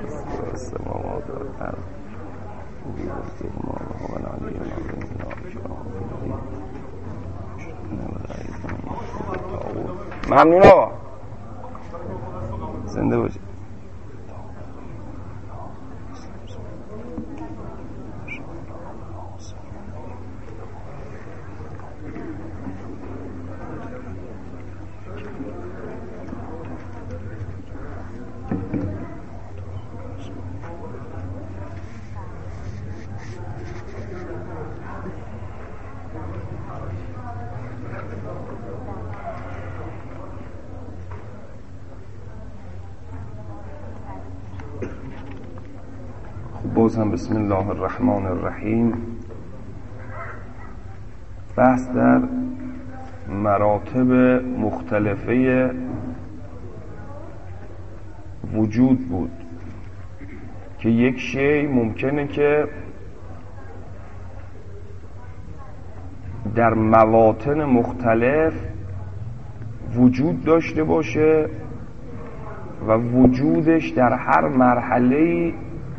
السماوات والأرض هو العلي العظيم ممنون آقا زنده باشید. باز هم بسم الله الرحمن الرحیم. بحث در مراتب مختلفه وجود بود که یک شی ممکنه که در مواطن مختلف وجود داشته باشه و وجودش در هر مرحله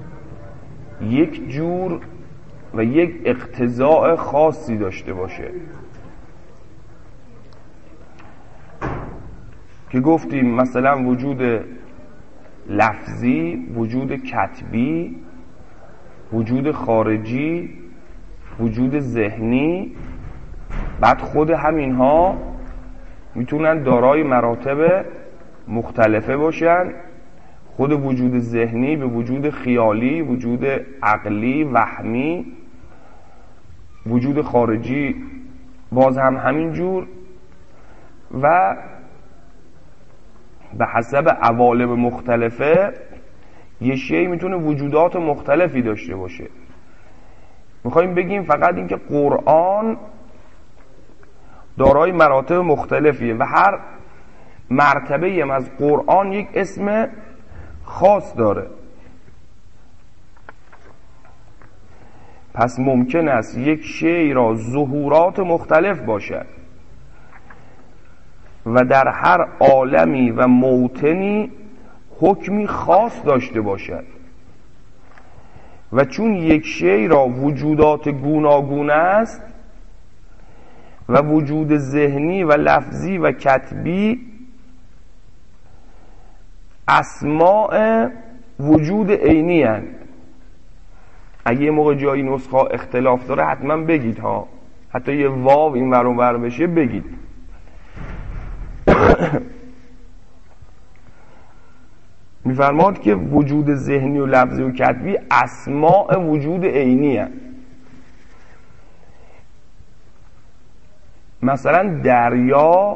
یک جور و یک اقتضاء خاصی داشته باشه که گفتیم مثلا وجود لفظی، وجود کتبی، وجود خارجی، وجود ذهنی، بعد خود همینها میتونن دارای مراتب مختلفه باشن. خود وجود ذهنی به وجود خیالی، وجود عقلی، وهمی، وجود خارجی باز هم همین جور و به حسب عوالم مختلفه یه شیء میتونه وجودات مختلفی داشته باشه. میخوایم بگیم فقط اینکه قرآن دارای مراتب مختلفیه و هر مرتبه از قرآن یک اسم خاص داره. پس ممکن است یک شیء را ظهورات مختلف باشد و در هر عالمی و موطنی حکمی خاص داشته باشد و چون یک شیء را وجودات گوناگون است و وجود ذهنی و لفظی و کتبی اسماء وجود عینی هستند. اگه یه موقع جایی نسخه اختلاف داره حتما بگید ها، حتی یه واو این ور اون ور بشه بگید. میفرماد که وجود ذهنی و لفظی و کتبی اسماء وجود عینی هستند. مثلا دریا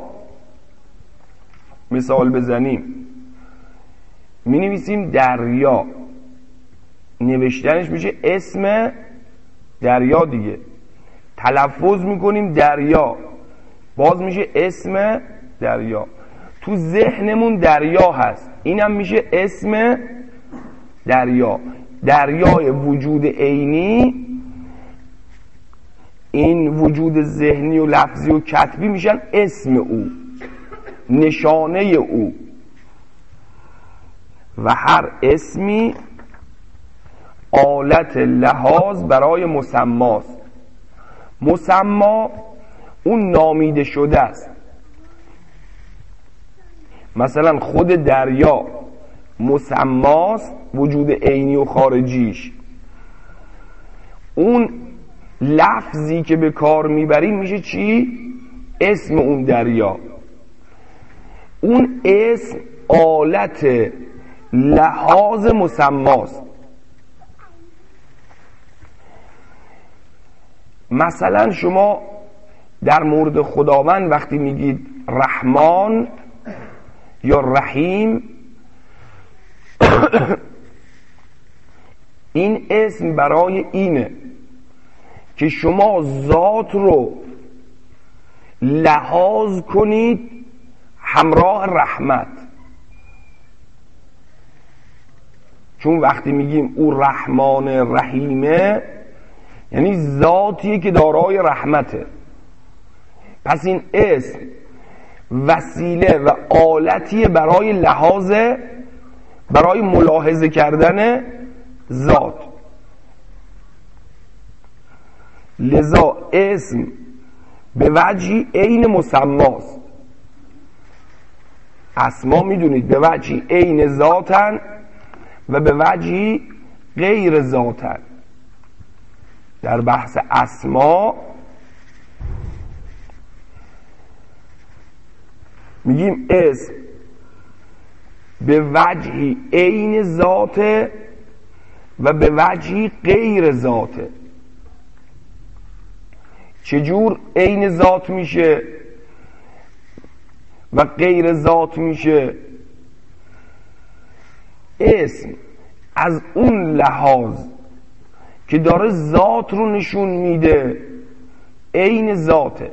مثال بزنیم، می نویسیم دریا، نوشتنش میشه اسم دریا دیگه. تلفظ میکنیم دریا، باز میشه اسم دریا. تو ذهنمون دریا هست، اینم میشه اسم دریا. دریای وجود عینی، این وجود ذهنی و لفظی و کتبی میشن اسم او، نشانه او. و هر اسمی آلت لحاظ برای مسماست. مسما اون نامیده شده است. مثلا خود دریا مسماست، وجود عینی و خارجیش. اون لفظی که به کار میبریم میشه چی؟ اسم اون دریا. اون اسم آلت لحاظ مسماست. مثلا شما در مورد خداوند وقتی میگید رحمان یا رحیم، این اسم برای اینه که شما ذات رو لحاظ کنید همراه رحمت. چون وقتی میگیم او رحمان رحیمه یعنی ذاتیه که دارای رحمته. پس این اسم وسیله و آلتیه برای لحاظ برای ملاحظه کردن ذات. لذا اسم به وجهی عین مسماست. اسما میدونید به وجهی عین ذاتن و به وجهی غیر ذاتن. در بحث اسما میگیم اسم به وجهی عین ذاته و به وجهی غیر ذاته. چجور عین ذات میشه و غیر ذات میشه؟ اسم از اون لحاظ که داره ذات رو نشون میده عین ذاته.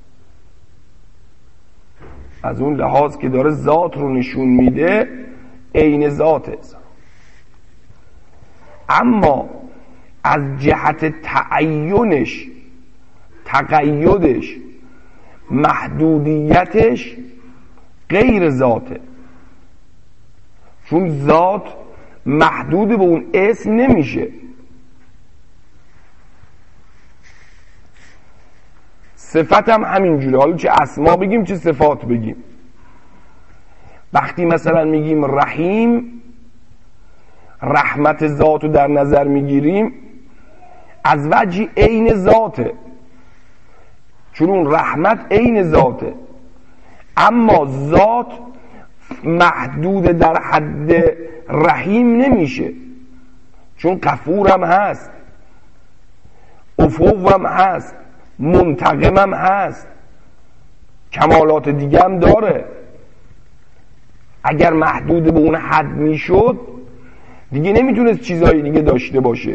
از اون لحاظ که داره ذات رو نشون میده عین ذاته. اما از جهت تعینش، تقیدش، محدودیتش غیر ذاته. چون ذات محدود به اون اسم نمیشه. صفت هم همینجوره. حالا چه اسما بگیم چه صفات بگیم. وقتی مثلا میگیم رحیم، رحمت ذات رو در نظر میگیریم، از وجه عین ذاته، چون اون رحمت عین ذاته. اما ذات محدود در حد رحیم نمیشه، چون غفور هم هست، عفو هم هست، منتقم هم هست، کمالات دیگه هم داره. اگر محدود به اون حد میشد دیگه نمیتونست چیزهای دیگه داشته باشه.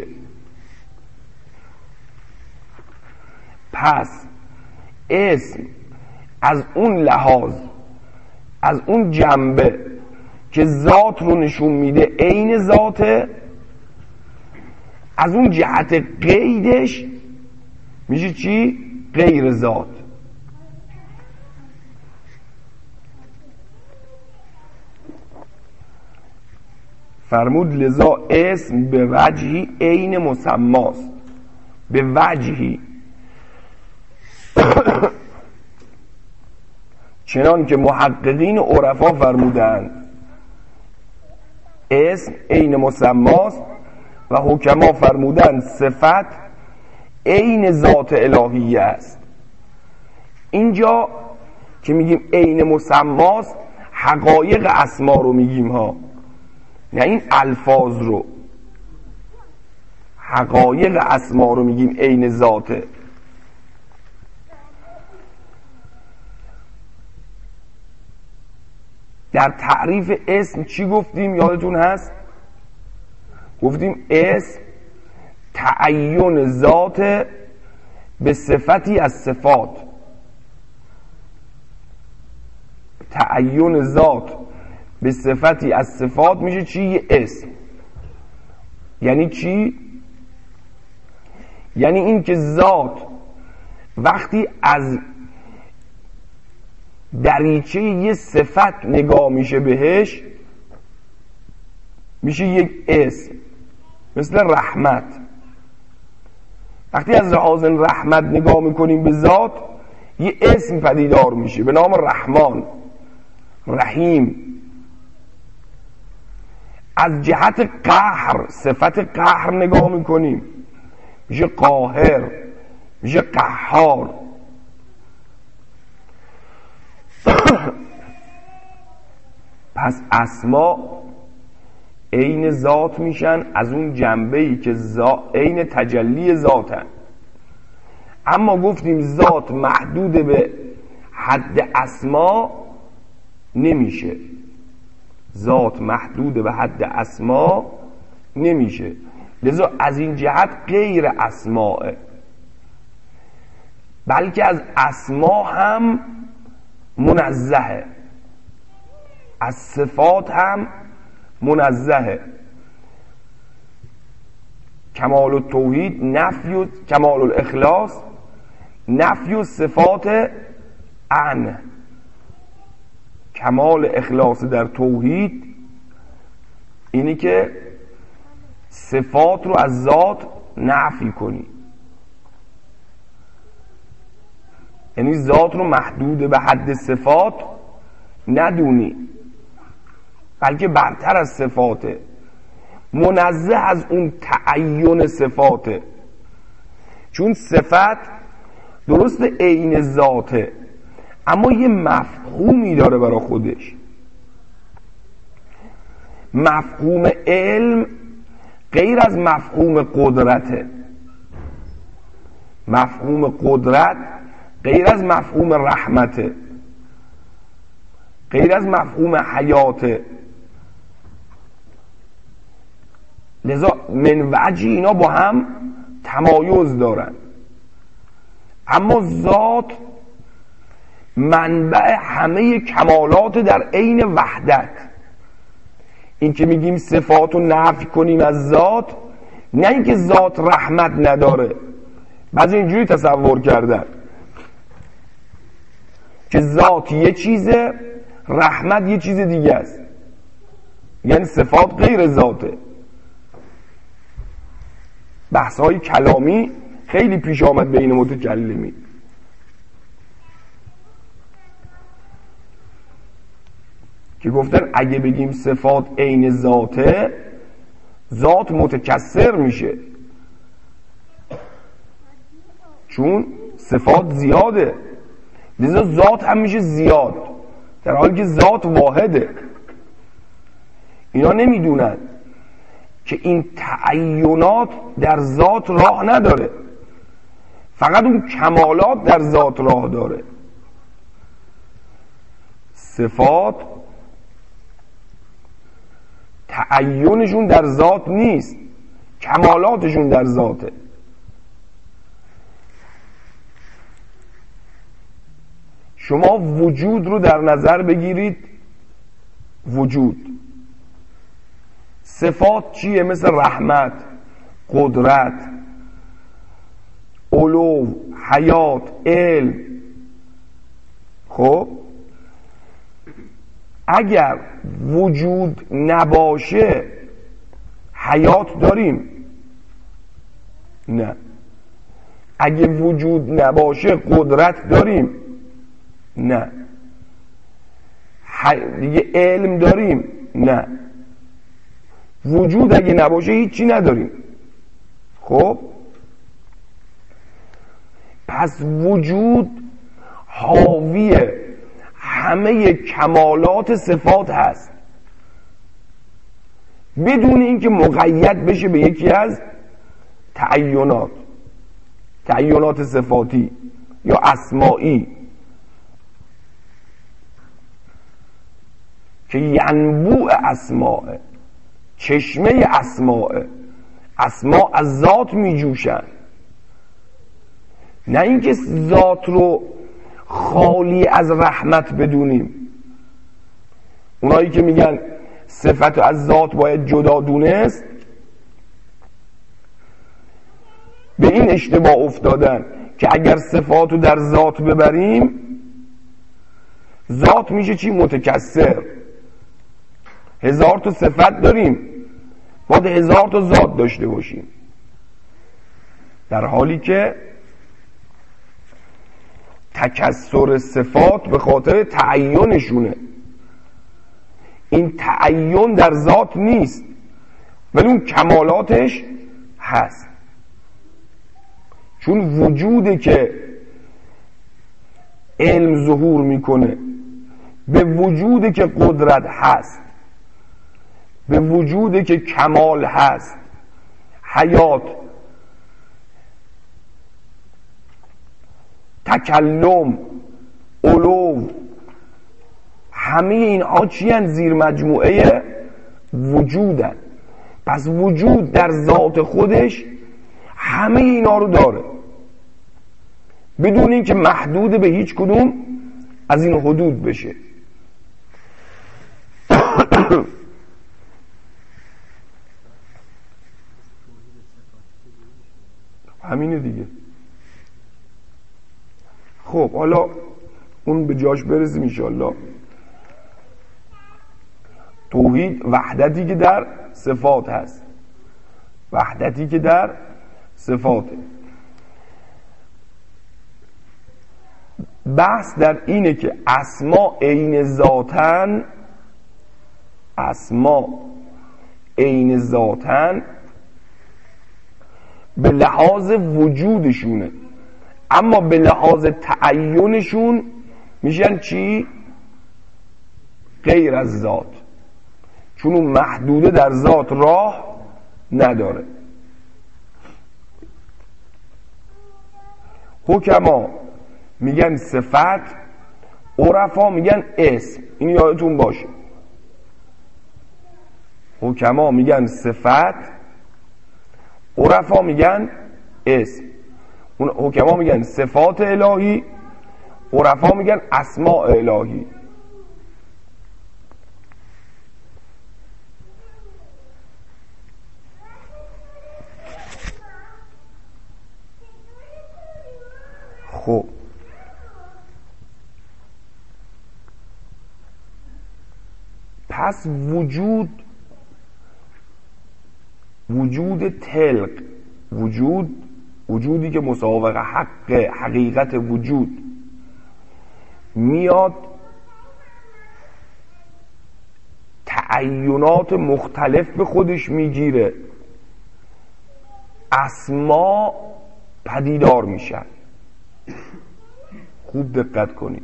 پس اسم از اون لحاظ، از اون جنبه که ذات رو نشون میده عین ذاته، از اون جهت قیدش میشه چی؟ غیر ذات. فرمود لذا اسم به وجهی عین مسماست. به وجهی چنان که محققین عرفا فرمودند اسم عین مسماست و حکما فرمودند صفت عین ذات الهیه است. اینجا که میگیم عین مسماست حقایق اسما رو میگیم ها، نه این الفاظ رو. حقایق اسما رو میگیم عین ذاته. در تعریف اسم چی گفتیم یادتون هست؟ گفتیم اسم تعین ذات به صفتی از صفات. تعین ذات به صفتی از صفات میشه چی؟ یه اسم. یعنی چی؟ یعنی این که ذات وقتی از دریچه یه صفت نگاه میشه بهش میشه یک اسم. مثل رحمت، وقتی از لحاظ رحمت نگاه میکنیم به ذات یه اسم پدیدار میشه به نام رحمان، رحیم. از جهت قهر، صفت قهر نگاه میکنیم میشه قاهر، میشه قهار. پس اسما عین ذات میشن از اون جنبه‌ای که عین تجلی ذاتن. اما گفتیم ذات محدود به حد اسما نمیشه. ذات محدود به حد اسما نمیشه، لذا از این جهت غیر اسماء، بلکه از اسما هم منزهه، از صفات هم منزهه. کمال التوحید نفی و کمال الاخلاص نفی و صفات عن. کمال اخلاص در توحید اینی که صفات رو از ذات نفی کنی، یعنی ذات رو محدود به حد صفات ندونی، بلکه برتر از صفاته، منزه از اون تعین صفاته. چون صفت درست عین ذاته اما یه مفهومی داره برای خودش. مفهوم علم غیر از مفهوم قدرته، مفهوم قدرت غیر از مفهوم رحمته، غیر از مفهوم حیاته. لذا من وجه اینا با هم تمایز دارن، اما ذات منبع همه کمالات در عین وحدت. این که میگیم صفات رو نفی کنیم از ذات، نه اینکه ذات رحمت نداره. بعضی اینجوری تصور کردن که ذات یه چیزه، رحمت یه چیز دیگه است، یعنی صفات غیر ذاته. بحث‌های کلامی خیلی پیش آمد بین متکلمین. که گفتن اگه بگیم صفات عین ذاته، ذات متکثر میشه، چون صفات زیاده، لذا ذات هم میشه زیاد، در حالی که ذات واحده. اینا نمیدونن که این تعینات در ذات راه نداره، فقط اون کمالات در ذات راه داره. صفات تعینشون در ذات نیست، کمالاتشون در ذاته. شما وجود رو در نظر بگیرید، وجود، صفات چیه؟ مثل رحمت، قدرت، علو، حیات، علم. خب اگر وجود نباشه حیات داریم؟ نه. اگه وجود نباشه قدرت داریم؟ نه. دیگه علم داریم؟ نه. وجود اگه نباشه هیچی نداریم. خب پس وجود حاوی همه کمالات صفات هست، بدون اینکه مقید بشه به یکی از تعینات صفاتی یا اسمائی که ینبوع اسماء، چشمه اسماء از ذات می جوشن. نه اینکه ذات رو خالی از رحمت بدونیم. اونایی که میگن صفت از ذات باید جدا دونست، به این اشتباه افتادن که اگر صفات رو در ذات ببریم، ذات میشه چی؟ متکثر. 1000 تا صفت داریم، باید 1000 تا ذات داشته باشیم، در حالی که تکثر صفات به خاطر تعینشونه. این تعین در ذات نیست، ولی اون کمالاتش هست. چون وجوده که علم ظهور میکنه، به وجوده که قدرت هست، به وجوده که کمال هست، حیات، تکلم، علو، همه اینها چی هن؟ زیر مجموعه وجودن. پس وجود در ذات خودش همه اینا رو داره، بدون اینکه محدود به هیچ کدوم از این حدود بشه. همینه دیگه. خب حالا اون به جاش برسیم انشالله. توحید وحدتی که در صفات هست، وحدتی که در صفاته. بحث در اینه که اسما عین ذاتن، اسما عین ذاتن به لحاظ وجودشونه، اما به لحاظ تعینشون میشن چی؟ غیر از ذات، چون اون محدوده در ذات راه نداره. حکما میگن صفت، عرفا میگن اسم. این یادتون باشه، حکما میگن صفت، عرفا میگن اسم. اون حکما میگن صفات الهی، عرفا میگن اسماء الهی. خب پس وجود تلق، وجودی که مساوق حقیقت وجود میاد تعینات مختلف به خودش میگیره، اسما پدیدار میشن. خوب دقت کنید،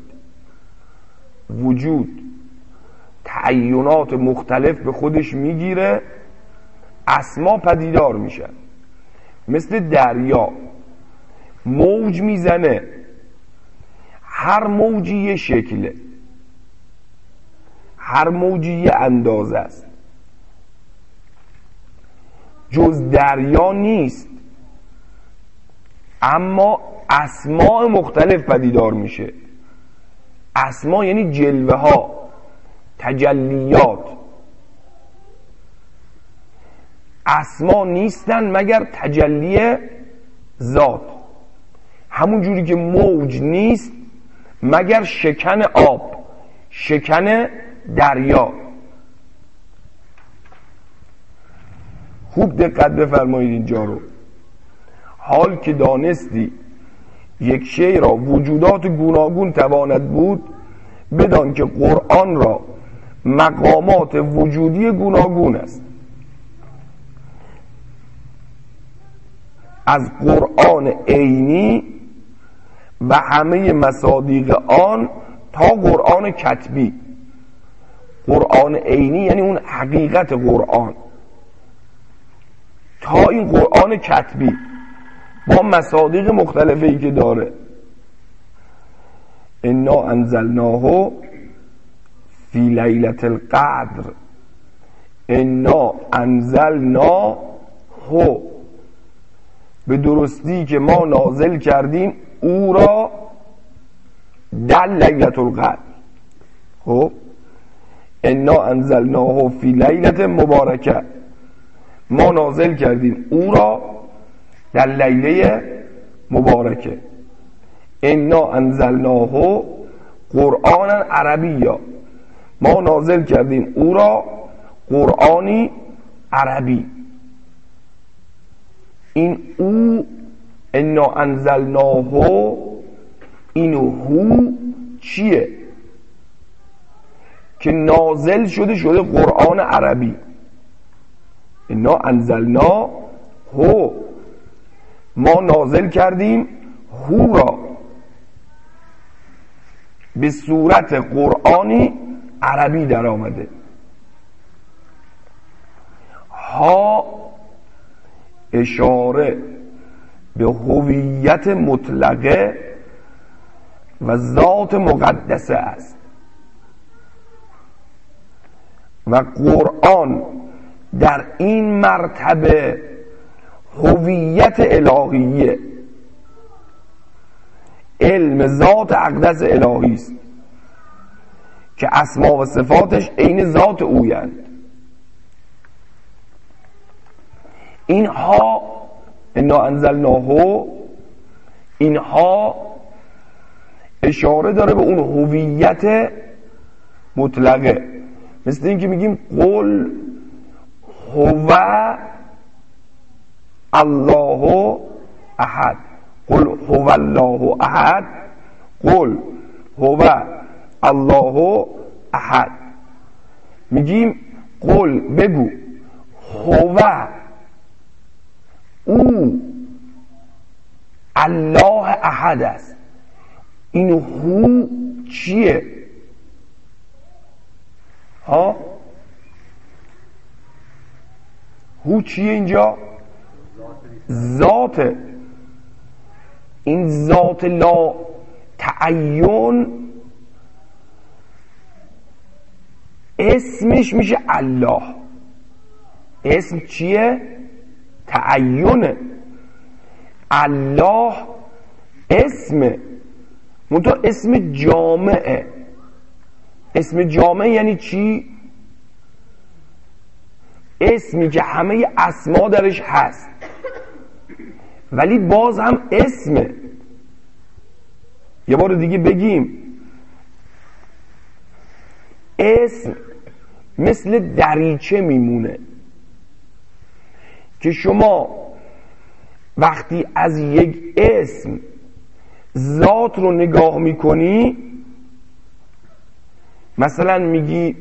وجود تعینات مختلف به خودش میگیره، اسما پدیدار میشن. مثل دریا موج میزنه، هر موجی یه شکله، هر موجی یه اندازه است، جز دریا نیست، اما اسماء مختلف پدیدار میشه. اسما یعنی جلوه ها، تجلیات. اسما نیستن مگر تجلی ذات، همون جوری که موج نیست مگر شکن آب، شکن دریا. خوب دقت بفرمایید اینجا رو. حال که دانستی یک شی را وجودات گوناگون تواند بود، بدان که قرآن را مقامات وجودی گوناگون است. از قرآن عینی و همه مصادیق آن تا قرآن کتبی. قرآن عینی یعنی اون حقیقت قرآن، تا این قرآن کتبی با مصادیق مختلفی که داره. انا انزلناه فی لیلة القدر، انا انزلناه، به درستی که ما نازل کردیم او را در لیلة القدر. خب انا انزلناه فی لیلة مبارکه، ما نازل کردیم او را در لیله مبارکه. انا انزلناه قرآنا عربیا، ما نازل کردیم او را قرآنی عربی. این او انا انزلناه، این هو چیه که نازل شده قرآن عربی. انا انزلناه، ما نازل کردیم هو را به صورت قرآنی عربی در آمده. ها اشاره به هویت مطلقه و ذات مقدسه است و قرآن در این مرتبه هویت الهیه، علم ذات اقدس الهی است که اسما و صفاتش عین ذات اویند. اینها انا انزلناه، اینها اشاره داره به اون هویت مطلقه مثل این که میگیم قل هو الله احد، قل هو الله احد، قل هو الله احد. میگیم قل بگو هو او الله احد است. این هو چیه؟ ها هو چیه اینجا؟ ذات. این ذات لا تعین اسمش میشه الله. اسم چیه؟ تعینه. الله اسمه، منتها اسم جامعه. اسم جامعه یعنی چی؟ اسمی که همه اسما درش هست ولی باز هم اسمه. یه بار دیگه بگیم، اسم مثل دریچه میمونه که شما وقتی از یک اسم ذات رو نگاه میکنی، مثلا میگی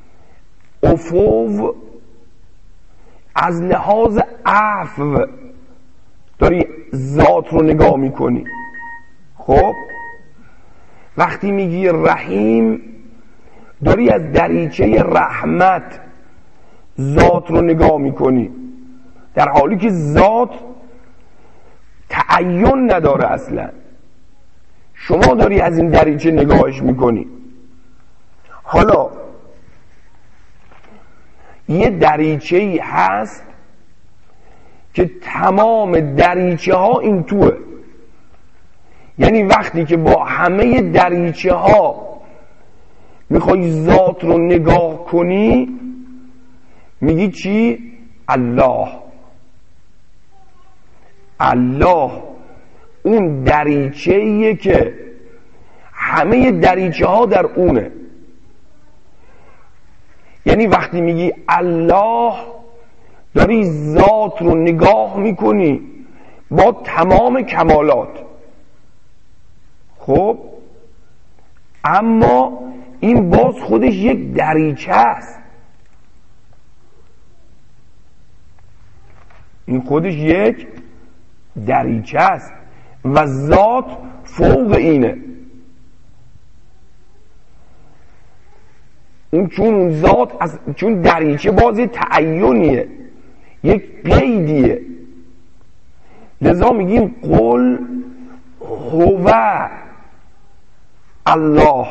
عفو، از لحاظ عفو داری ذات رو نگاه میکنی. خب وقتی میگی رحیم داری از دریچه رحمت ذات رو نگاه میکنی، در حالی که ذات تعین نداره اصلا. شما داری از این دریچه نگاهش میکنی. حالا یه دریچه‌ای هست که تمام دریچه ها این توه، یعنی وقتی که با همه دریچه ها میخوای ذات رو نگاه کنی میگی چی؟ الله. الله اون دریچه‌ایه که همه دریچه ها در اونه. یعنی وقتی میگی الله داری ذات رو نگاه میکنی با تمام کمالات. خب اما این باز خودش یک دریچه است. این خودش یک دریچه است و ذات فوق اینه. چون ذات چون دریچه بازی تعینیه، یک قیدیه، لذا میگیم قل هو الله.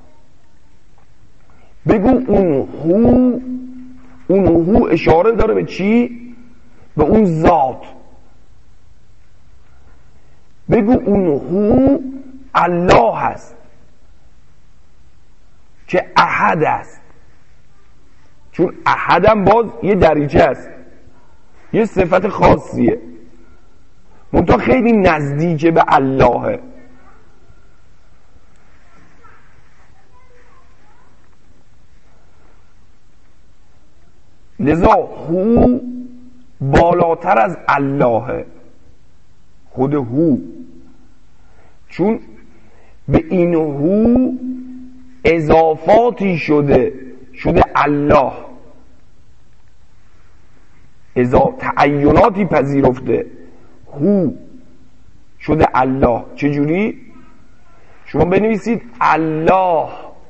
بگو اون هو اشاره داره به چی؟ به اون ذات. بگو اون هو الله هست که احد است. چون احد هم باز یه دریچه است، یه صفت خاصیه، منتها خیلی نزدیکه به اللهه. لذا هو بالاتر از اللهه، خود هو، چون به این هو اضافاتی شده الله، تعیناتی پذیرفته، هو شده الله. چجوری؟ شما بنویسید الله،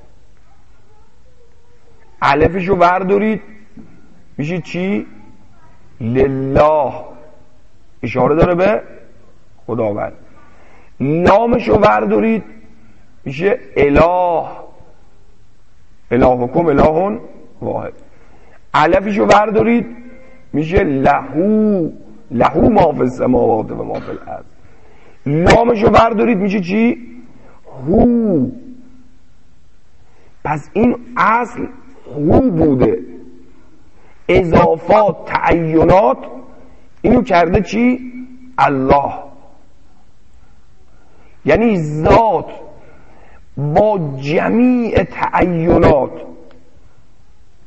الفشو بردارید میشه چی؟ لله، اشاره داره به خداوند. لامشو بردارید میشه اله، الهکم اله واحد. الفشو بردارید میشه لهو، لهو ما فی السماوات و ما فی الارض. لامشو بردارید میشه چی؟ هو. پس این اصل هو بوده، اضافات تعینات اینو کرده چی؟ الله. یعنی ذات با جمیع تعینات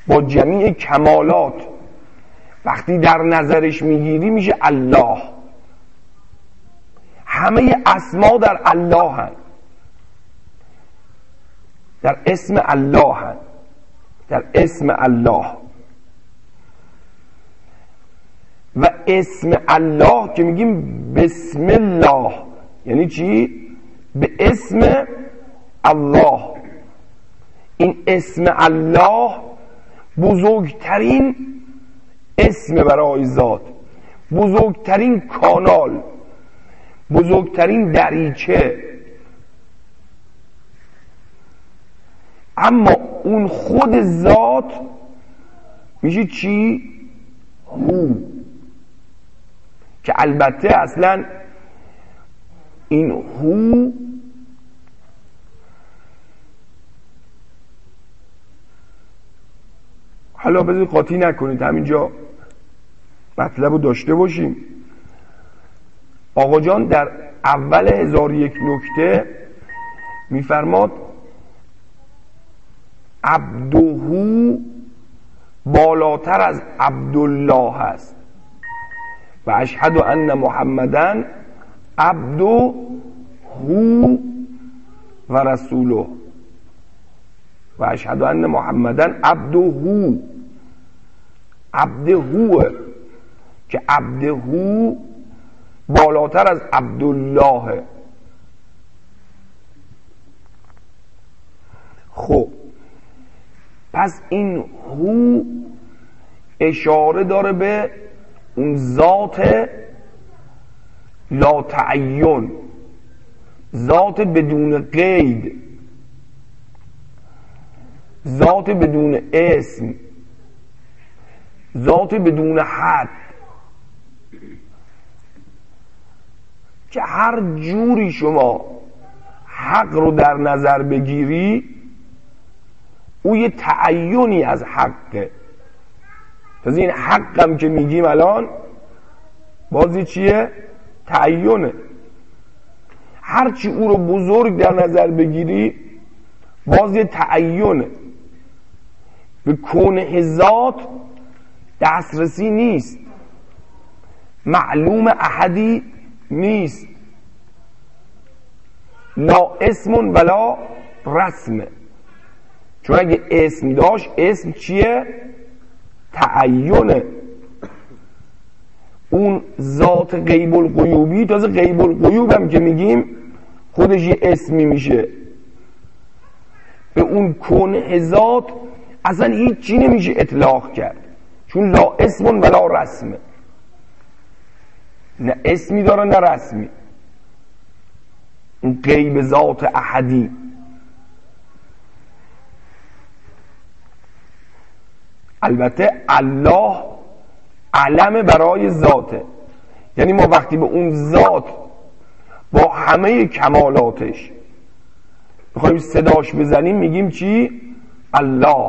با جمیع کمالات وقتی در نظرش میگیری میشه الله. همه اسما در الله هن، در اسم الله هن، در اسم الله. و اسم الله که میگیم بسم الله یعنی چی؟ به اسم الله. این اسم الله بزرگترین اسم برای ذات، بزرگترین کانال، بزرگترین دریچه. اما اون خود ذات میشه چی؟ هو. که البته اصلا این هو حالا بذارید قاطی نکنید، همینجا مطلب رو داشته باشیم. آقا جان در اول 1001 نکته میفرماد عبدهو بالاتر از عبدالله هست و اشهد ان محمدن عبدهو و رسوله و اشهد ان محمدن عبدهو. عبدهو که عبدهو بالاتر از عبدالله. خب پس این هو اشاره داره به اون ذات لا تعین، ذات بدون قید، ذات بدون اسم، ذات بدون حد، که هر جوری شما حق رو در نظر بگیری او یه تعینی از حقه. پس این حقم که میگیم الان بازی چیه؟ تعینه. هرچی او رو بزرگ در نظر بگیری بازی تعینه. به کنه ذات دسترسی نیست، معلوم احدی نیست، لا اسم ولا رسمه. چون اگه اسم داشت اسم چیه؟ تعینه. اون ذات غیب الغیوبی، تازه غیب الغیوب هم که میگیم خودش یه اسمی میشه. به اون کنه ذات اصلا هیچ چی نمیشه اطلاق کرد، چون لا اسم ولا رسمه، نه اسمی داره نه رسمی. اون غیب ذات احدی. البته الله علم برای ذاته، یعنی ما وقتی به اون ذات با همه کمالاتش بخوایم صداش بزنیم میگیم چی؟ الله.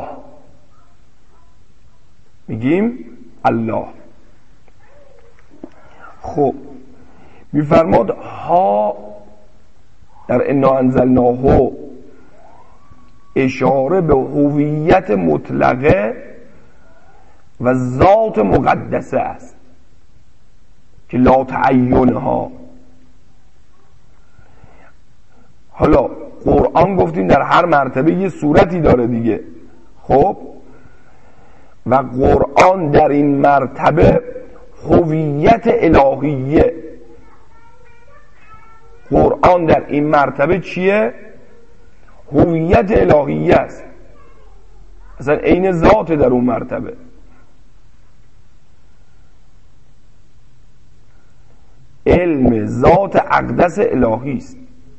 میگیم الله. خب میفرماد ها در انا انزلناه اشاره به هویت مطلقه و ذات مقدسه است که لا تعینها. حالا قرآن گفتیم در هر مرتبه یه صورتی داره دیگه. خب و قرآن در این مرتبه هویت الهیه. قرآن در این مرتبه چیه؟ هویت الهیه است، اصلا عین ذات در اون مرتبه. علم ذات اقدس الهی است.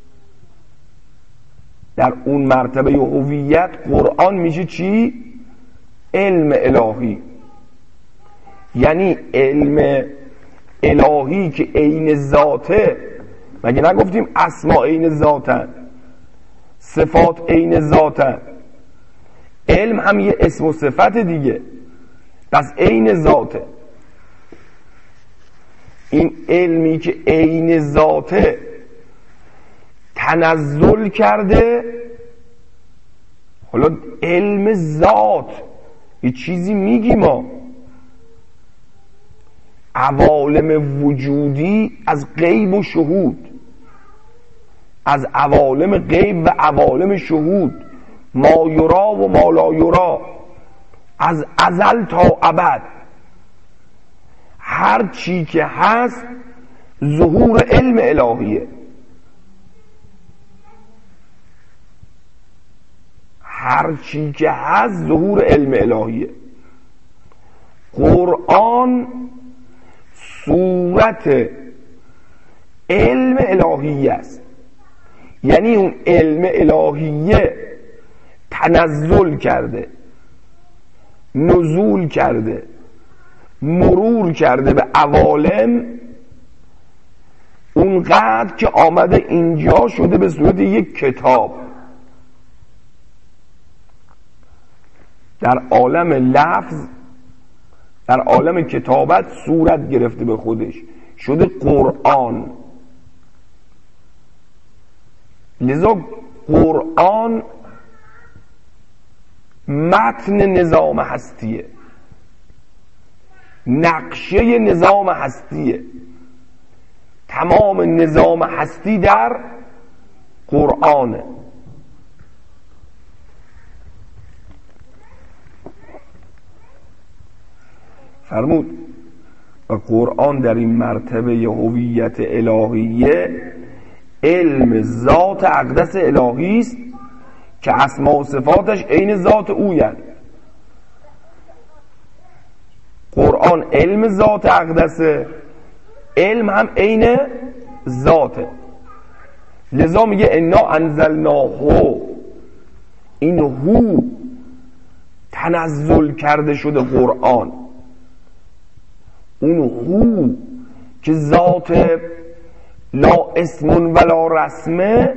در اون مرتبه هویت قرآن میشه چی؟ علم الهی. یعنی علم الهی که عین ذاته. مگه نگفتیم اسما عین ذاتن، صفات عین ذاتن، علم هم یه اسم و صفت دیگه، پس عین ذاته. این علمی که عین ذاته تنزل کرده، حالا علم ذات یه چیزی میگی ما. عوالم وجودی از غیب و شهود، از عوالم غیب و عوالم شهود، ما یرا و ما لا یرا، از ازل تا ابد هر چی که هست ظهور علم الهیه. هر چی که هست ظهور علم الهیه. قرآن صورت علم الهیه است، یعنی اون علم الهیه تنزل کرده، نزول کرده، مرور کرده به عوالم، اونقدر که آمده اینجا شده به صورت یک کتاب. در عالم لفظ، در عالم کتابت صورت گرفته به خودش، شده قرآن. لذا قرآن متن نظام هستیه، نقشه نظام هستیه. تمام نظام هستی در قرآنه. فرمود و قرآن در این مرتبه هویت الهیه علم ذات اقدس الهی است که اسما و صفاتش عین ذات اویند. قرآن علم ذات اقدسه، علم هم عین ذاته. لذا میگه انا انزلناه، این هو تنزل کرده شده قرآن. اون هو که ذات لا اسم ولا رسمه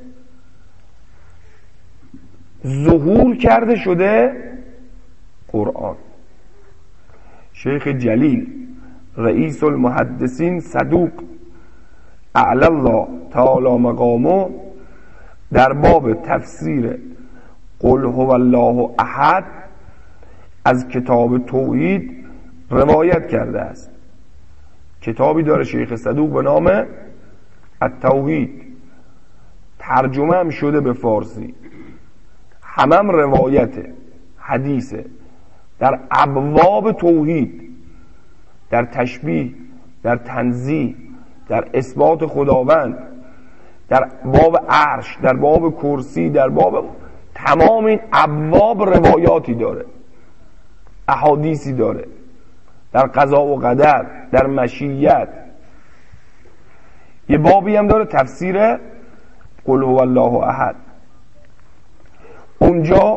ظهور کرده شده قرآن. شیخ جلیل رئیس المحدثین صدوق اعلی الله تعالی مقامه در باب تفسیر قل هو الله احد از کتاب توحید روایت کرده است. کتابی داره شیخ صدوق به نام التوحید، ترجمه هم شده به فارسی، همم روایت حدیثه در ابواب توحید، در تشبیه، در تنزیه، در اثبات خداوند، در باب عرش، در باب کرسی، در باب تمام این ابواب روایاتی داره، احادیثی داره، در قضا و قدر، در مشیت. یه بابی هم داره تفسیر قل هو الله احد. اونجا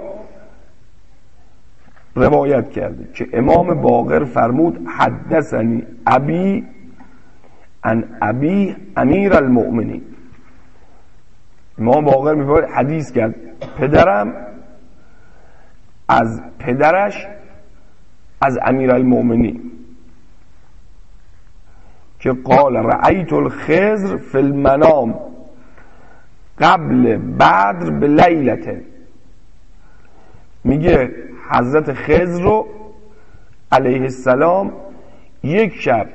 روایت کرده که امام باقر فرمود حدثنی ابی عن ابی امیر المؤمنین. امام باقر میفرماید حدیث کرد پدرم از پدرش از امیر المؤمنین که قال رأیت الخضر فی المنام قبل بدر به لیلت. میگه حضرت خضر رو علیه السلام یک شب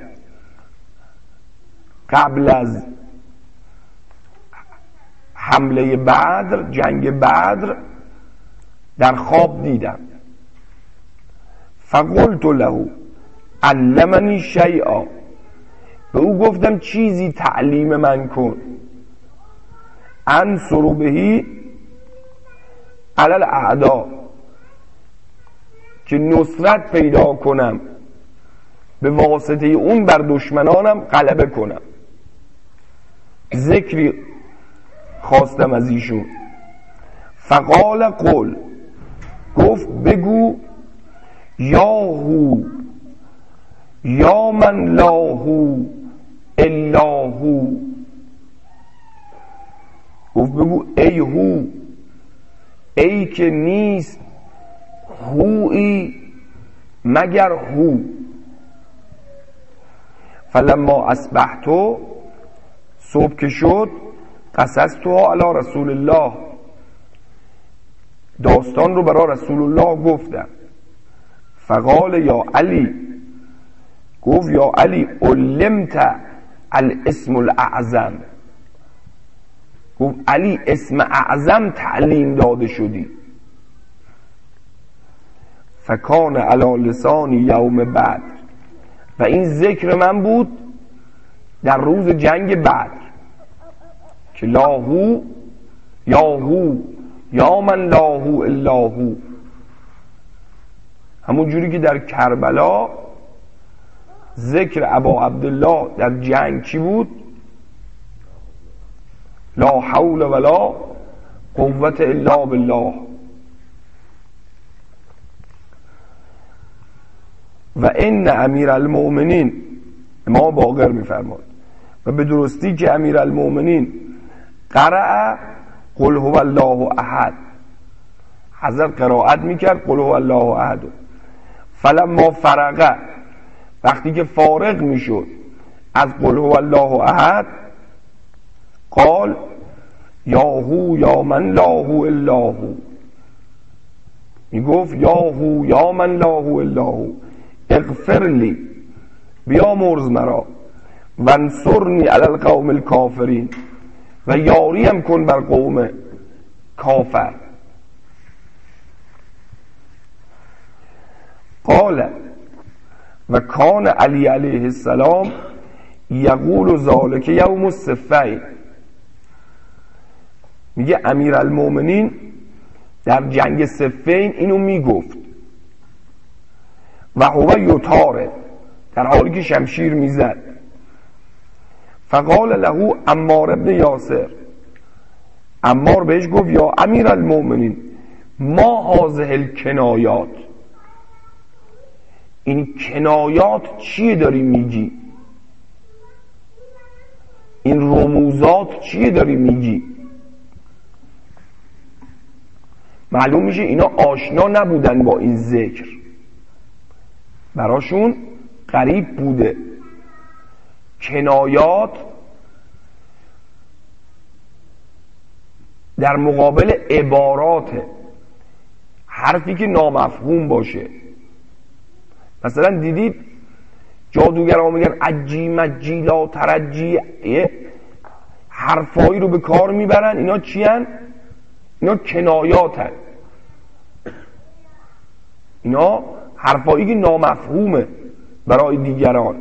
قبل از حمله بدر، جنگ بدر، در خواب دیدم. فقلت له علمنی شیئا، به او گفتم چیزی تعلیم من کن. انصر بهی علی الاعداء، که نصرت پیدا کنم به واسطه اون بر دشمنانم غلبه کنم. ذکری خواستم از ایشون. فقال قل، گفت بگو یا هو یا من لا هو الا هو. گفت بگو ای هو، ای که نیست هویی مگر هو. فلما اصبحتو، صبح که شد، قصصتها علی رسول الله، داستان رو برای رسول الله گفتم. فقال یا علی، گفت یا علی علمت الاسم الاعظم، گفت علی اسم اعظم تعلیم داده شدی. فکان علی لسانی یوم بدر، و این ذکر من بود در روز جنگ بدر که لاهو یاهو یا من لاهو الا هو، همون جوری که در کربلا ذکر ابا عبدالله در جنگ چی بود؟ لا حول ولا قوت الا بالله. و ان امیر المؤمنین، امام باقر میفرماد و به درستی که امیر المؤمنین قرأ قل هو الله احد، حضرت قرائت میکرد قل هو الله احد. فلما فرغ، وقتی که فارغ میشد از قل هو الله احد، قال یا هو یا من لا هو الا هو، میگفت یا هو یا من لا هو الا هو اغفر لی، بیامرز مرا، وانصرنی علی القوم الکافرین، و یاریم کن بر قوم کافر. قال و کان علی علیه السلام یقول ذالک یوم الصفین، میگه امیر المؤمنین در جنگ صفین اینو میگفت و هو یطارد، در حالی که شمشیر میزد. فقال له عمار ابن یاسر، عمار بهش گفت یا امیر المؤمنین ما هذه الکنایات، این کنایات چیه داری میگی؟ این رموزات چیه داری میگی؟ معلوم میشه اینا آشنا نبودن با این ذکر، براشون غریب بوده. کنایات در مقابل عبارات، حرفی که نامفهوم باشه. مثلا دیدید جادوگرها میگن عجی مجی لا ترجی، حرفایی رو به کار میبرن، اینا چی هن؟ اینا کنایات هن، اینا حرفایی که نامفهومه برای دیگران.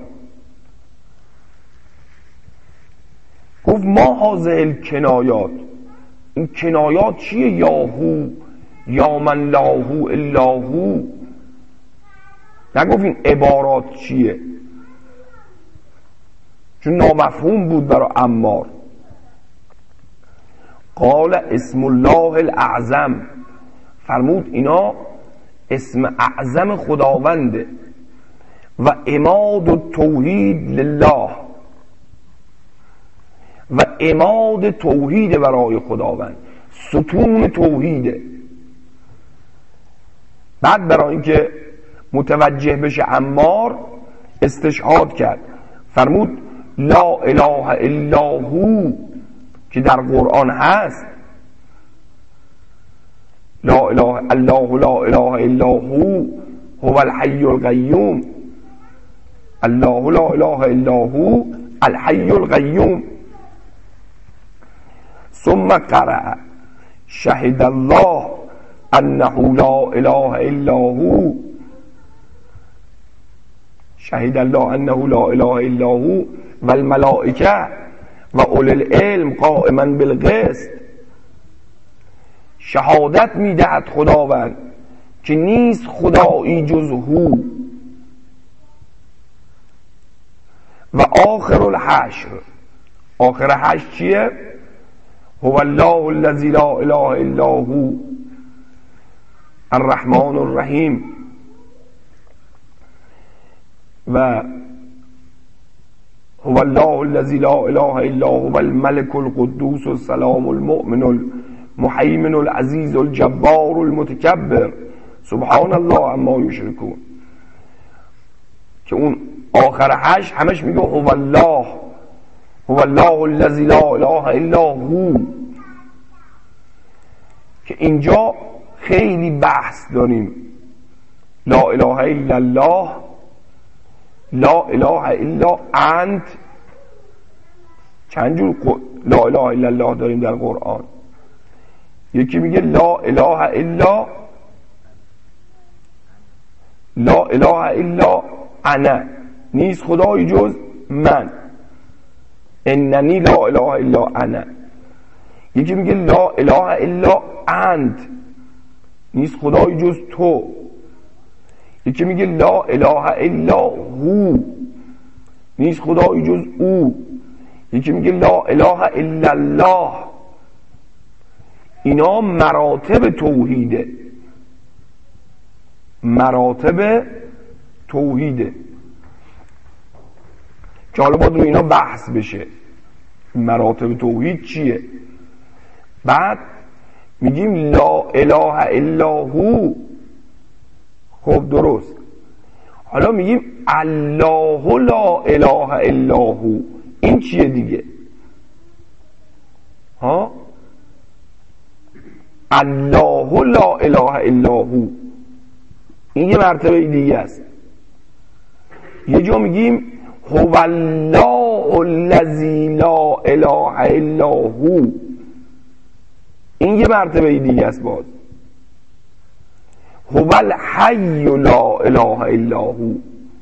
گفت ما هذه الکنایات، این کنایات چیه؟ یاهو یا من لاهو الا هو، نگفت این عبارات چیه، چون نامفهوم بود برای عمار. قال اسم الله الاعظم، فرمود اینا اسم اعظم خداونده. و عماد التوحید لله، و عماد توحید برای خداوند، ستون توحیده. بعد برای اینکه متوجه بشه عمار استشهاد کرد، فرمود لا اله الا هو که در قرآن هست، لا اله الله لا اله الا هو هو الحی القیوم، الله لا اله الا هو الحی القیوم. ثم قرأ شهد الله انه لا اله الا هو، شهد الله انه لا اله الا هو و الملائکه و اولی العلم قائما بالقسط، شهادت میدهد خداوند که نیست خدایی جز هو. و آخر الحشر، آخر حشر چیه؟ هو الله الذی لا اله الا هو الرحمن الرحیم. و هو الله الذی لا اله الا هو الملك القدوس السلام المؤمن المهیمن العزیز الجبار المتکبر سبحان الله عما یشرکون. که اون آخر حشر همش میگه هو الله، هو الله الذی لا اله الا هو. که اینجا خیلی بحث داریم لا اله الا الله، لا اله الا انت. چند جور لا اله الا الله داریم در قرآن؟ یکی میگه لا اله الا، لا اله الا انا، نیست خدایی جز من، اننی لا اله الا انا. یکی میگه لا اله الا انت، نیست خدایی جز تو. یکی میگه لا اله الا هو، نیست خدایی جز او. یکی میگه لا اله الا الله. اینا مراتب توحیده، مراتب توحیده که حالا باید روی اینا بحث بشه. مراتب توحید چیه؟ بعد میگیم لا اله الا هو. خب درست. حالا میگیم الله لا اله الا هو. این چیه دیگه؟ ها؟ الله لا اله الا هو، این یه مرتبه دیگه است. یه جا میگیم هو الله الذی لا اله الا هو، این یه مرتبه دیگه است. باز هو الحی لا اله الا هو.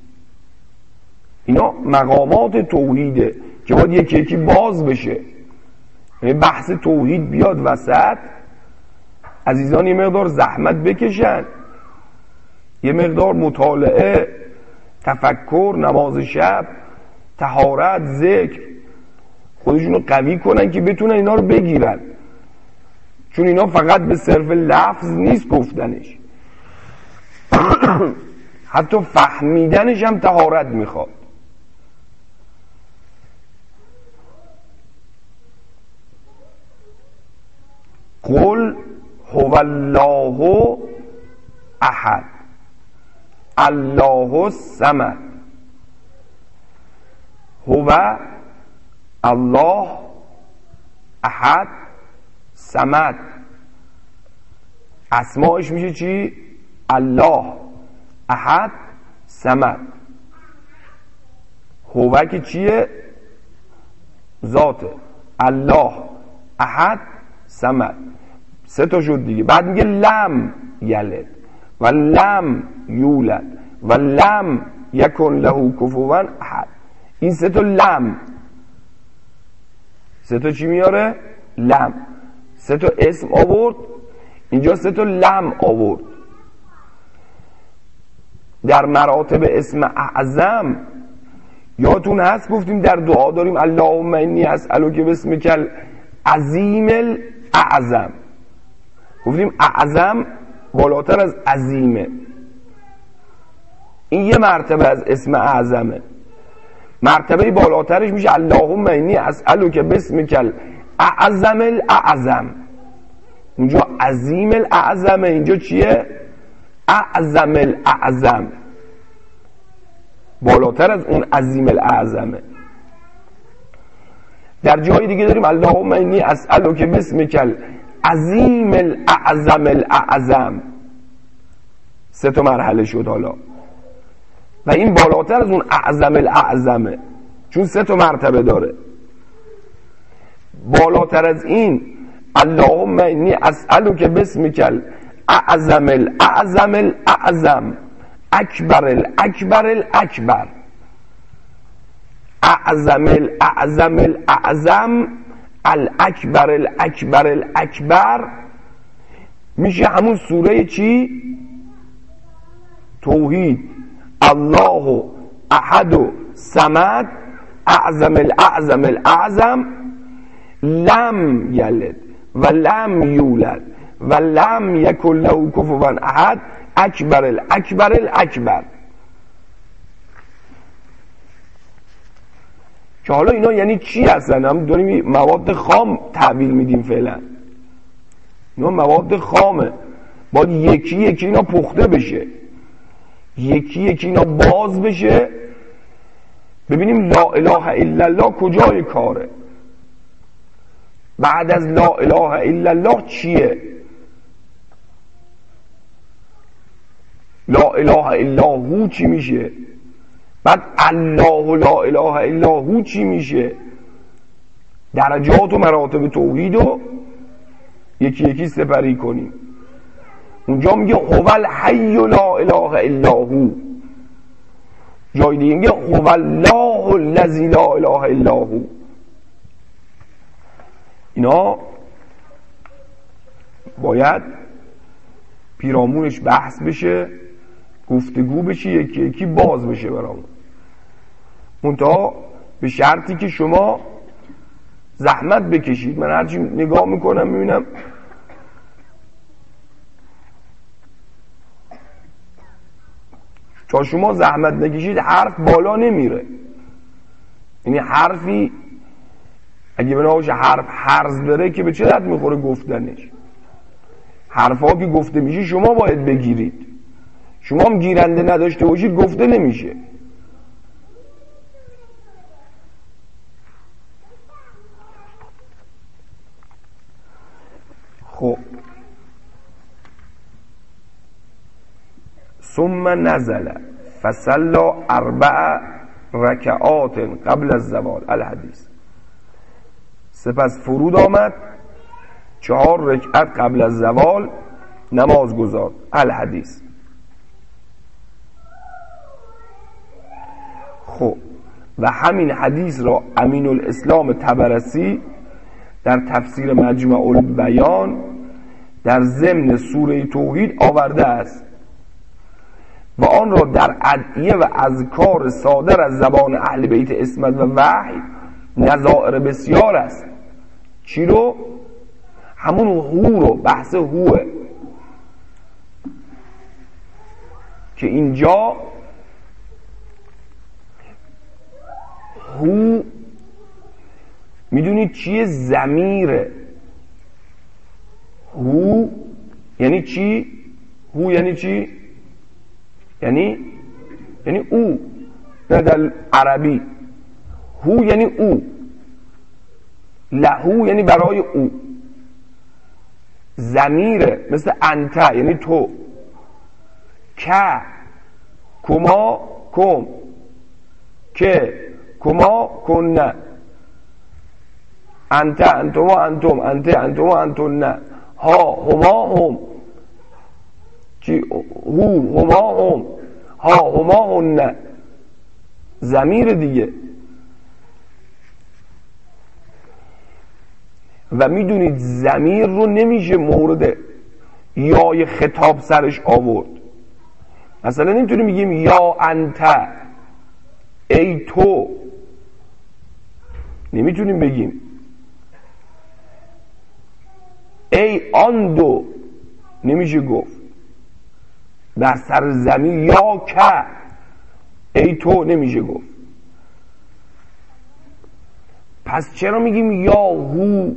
اینا مقامات توحیده که باید یکی یکی باز بشه. بحث توحید بیاد وسط، عزیزان یه مقدار زحمت بکشن، یه مقدار مطالعه، تفکر، نماز شب، طهارت، ذکر، خودشونو قوی کنن که بتونن اینا رو بگیرن. چون اینا فقط به صرف لفظ نیست گفتنش، حتی فهمیدنش هم طهارت میخواد. قل هو الله احد الله الصمد. هو الله احد صمد. اسماش میشه چی؟ الله احد صمد. هو که چیه؟ ذاته. الله احد صمد. سه تا شد دیگه. بعد میگه لم یلد و لم یولد و لم یکن له کفوا احد. این سه تا لم، سه تا چی میاره؟ لم. سه تا اسم آورد، اینجا سه تا لم آورد. در مراتب اسم اعظم یادتون هست گفتیم در دعا داریم اللهم انی اسألک باسمک العظیم الاعظم. گفتیم اعظم بالاتر از عظیمه. این یه مرتبه از اسم اعظمه. مرتبه بالاترش میشه اللهم انی اسألک باسمک الاعظم الاعظم. اونجا عظیم الاعظمه، اینجا چیه؟ اعظم الاعظم. بالاتر از اون عظیم الاعظمه. در جای دیگه داریم اللهم انی اسألک باسمک العظیم الاعظم الاعظم. سه تا مرحله شد حالا، و این بالاتر از اون اعظم الاعظمه چون سه تا مرتبه داره. بالاتر از این اللهم انی اسألک باسمک الاعظم الاعظم الاعظم اکبر الاکبر الاکبر. اعظم الاعظم الاعظم الاکبر الاکبر الاکبر میشه همون سوره چی؟ توحید. الله احد صمد اعظم الاعظم الاعظم لم یلد و لم یولد و لم یکن له کفوا احد اکبر الاکبر الاکبر. که حالا اینا یعنی چی هستن؟ هم داریم مواد خام تحویل میدیم فعلا. اینا مواد خامه، باید یکی یکی اینا پخته بشه، یکی یکی اینا باز بشه، ببینیم لا اله الا الله کجای کاره، بعد از لا اله الا الله چیه. لا اله الا هو چی میشه؟ بعد الله لا اله الا هو چی میشه؟ درجات و مراتب توحید رو یکی یکی سپری کنیم. اونجا میگه هو الحی لا اله الا هو، جای دیگه میگه هو الله الذی لا اله الا هو. اینا باید پیرامونش بحث بشه، گفتگو بشه، یکی یکی باز بشه برامون، منتها به شرطی که شما زحمت بکشید. من هرچی نگاه میکنم میبینم تا شما زحمت نکشید حرف بالا نمیره. یعنی حرفی اگه بناهاش حرف حرز بره که به چه درد میخوره گفتنش؟ حرفا که گفته میشه شما باید بگیرید. شما هم گیرنده نداشته باشید گفته نمیشه. خب ثم نزل فصلى 4 رکعات قبل الزوال الحدیث. سپس فرود آمد 4 رکعت قبل از زوال نماز گزارد الحدیث. خب و همین حدیث را امین الاسلام طبرسی در تفسیر مجمع البیان در ضمن سوره توحید آورده است و آن را در ادعیه و اذکار صادر از زبان اهل بیت عصمت و وحی نظائر بسیار است. چی رو؟ همون هو رو، بحث هوه که اینجا هو میدونید چیه؟ ضمیره. هو یعنی چی؟ هو یعنی چی؟ یعنی او، نه در عربی. هو یعنی او، لهو یعنی برای او. ضمیره مثل انت یعنی تو، که کما کم، که کما کنه، انت انتما انتم، انت انتما انتن، ها هما هم، چی هو هما هم، ها هما هن. ضمیر دیگه. و میدونید ضمیر رو نمیشه مورد یای خطاب سرش آورد. مثلا نمیتونیم بگیم یا انت، ای تو، نمیتونیم بگیم ای آن دو، نمیشه گفت. در سر ضمیر یا که، ای تو، نمیشه گفت. پس چرا میگیم یا هو،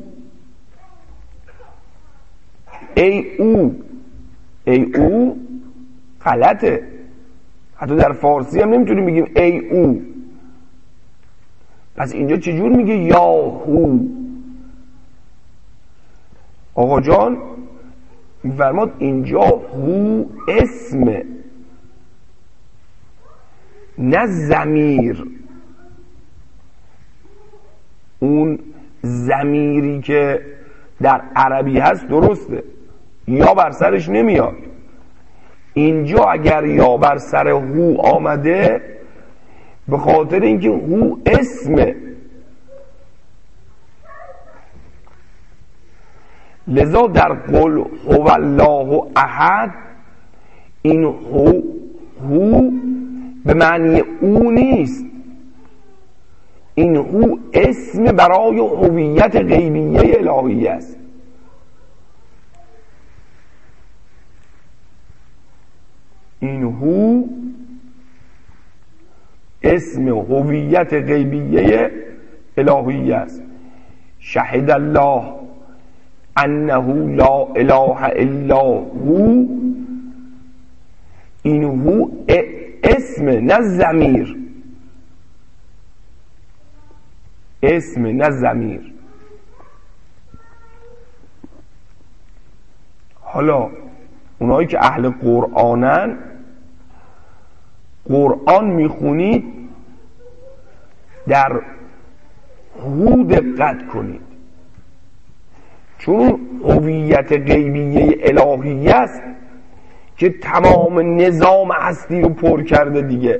ای او؟ ای او غلطه. حتی در فارسی هم نمیتونیم بگیم ای او. پس اینجا چجور میگه یا هو؟ آقا جان میفرماد اینجا هو اسمه نه ضمیر. اون ضمیری که در عربی هست درسته، یا بر سرش نمیاد. اینجا اگر یا بر سر هو آمده به خاطر اینکه هو اسمه. لذا در قل هو الله احد این هو به معنی او نیست. این هو اسم برای هویت غیبیه الهی است. این هو اسم هویت غیبیه الهی است. شهد الله انه لا اله الا هو. این هو اسم نه ضمیر، اسم نه ضمیر. حالا اونایی که اهل قرآنن قرآن میخونید در هو دقت کنید، چون هویت غیبیه الهیه است که تمام نظام هستی رو پر کرده دیگه.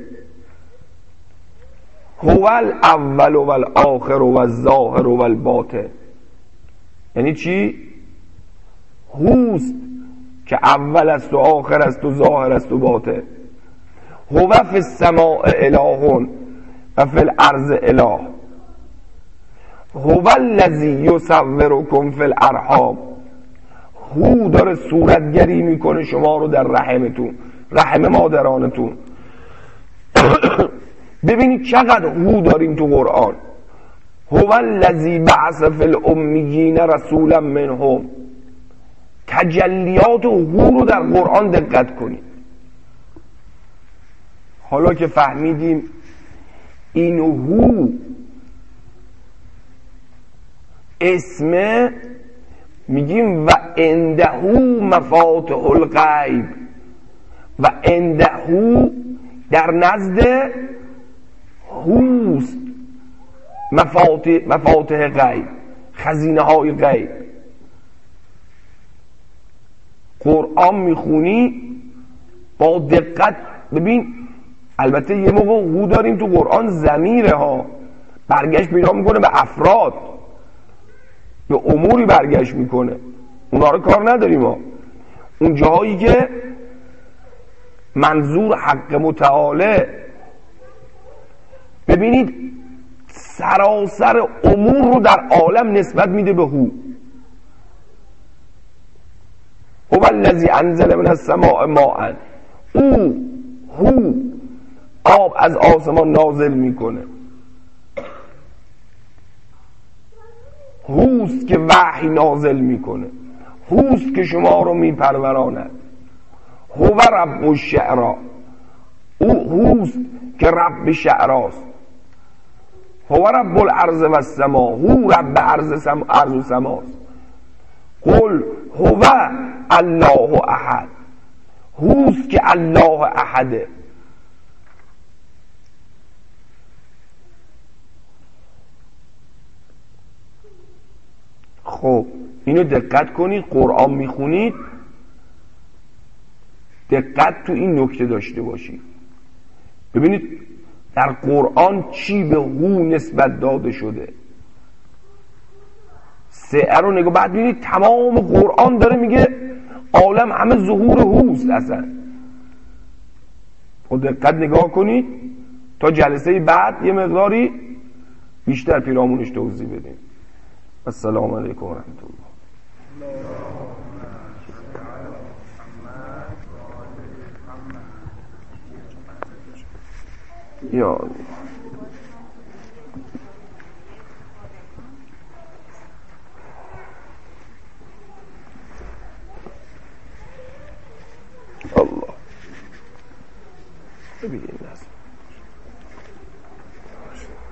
هو الاول و الاخر و الظاهر و الباطن. یعنی چی؟ هوست که اول است و آخر است و ظاهر است و باطن. هو فی السماء اله و فی الارض اله. هو الذی یصورکم فی الارحام. هو داره صورتگری میکنه شما رو در رحمتون، رحم مادرانتون. ببینید چقدر هو داریم تو قرآن. هو الذی بعث فی الامیین رسولا منهم. تجلیات هو رو در قرآن دقت کنید. حالا که فهمیدیم این هو اسمه، میگیم و عنده مفاتح الغیب. و عنده در نزد هوست مفاتح غیب، خزینه های غیب. قرآن میخونی با دقت ببین. البته یه موقع هو داریم تو قرآن ضمیره ها، برگشت پیدا میکنه به افراد، به اموری برگشت میکنه، اونا رو کار نداریم ها. اون جاهایی که منظور حق متعاله، ببینید سراسر امور رو در عالم نسبت میده به هو. هو الذی انزل من السماء ماء. هو آب از آسمان نازل میکنه. هوست که وحی نازل میکنه. هوست که شما رو میپروراند. هو رب الشعرا. هوست که رب شعراست. هو رب الارض و السما. هو رب ارض و سماست. قل هو الله احد. هوست که الله احده. خب اینو دقت کنید. قرآن میخونید دقت تو این نکته داشته باشید. ببینید در قرآن چی به هو نسبت داده شده. سعه رو نگاه، بعد ببینید تمام قرآن داره میگه عالم همه ظهور هوست. اصلا و دقت نگاه کنید تا جلسه بعد یه مقداری بیشتر پیرامونش توضیح بدیم. السلام علیکم و رحمت الله. یا الله. ببینید